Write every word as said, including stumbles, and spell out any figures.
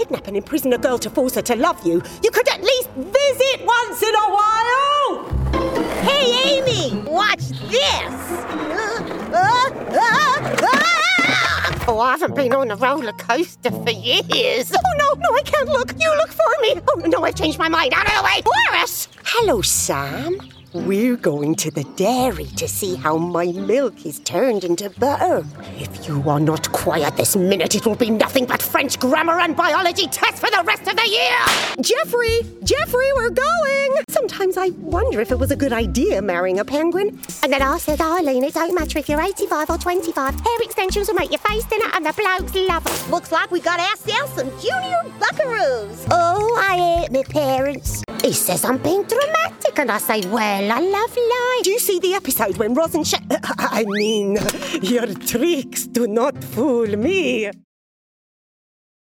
kidnap and imprison a girl to force her to love you, you could at least visit once in a while! Hey, Amy, watch this! Uh, uh, uh, uh, oh, I haven't been on a roller coaster for years. Oh, no, no, I can't look. You look for me. Oh, no, I've changed my mind. Out of the way. Boris! Hello, Sam. We're going to the dairy to see how my milk is turned into butter. If you are not quiet this minute, it will be nothing but French grammar and biology tests for the rest of the year! Jeffrey! Jeffrey, we're going! Sometimes I wonder if it was a good idea marrying a penguin. And then I said, Eileen, it don't matter if you're eighty-five or twenty-five. Hair extensions will make your face thinner and the blokes love it. Looks like we got ourselves some junior buckaroos. Oh, I hate my parents. He says I'm being dramatic, and I say, well, I love life. Do you see the episode when Roz and Sh- I mean, your tricks do not fool me.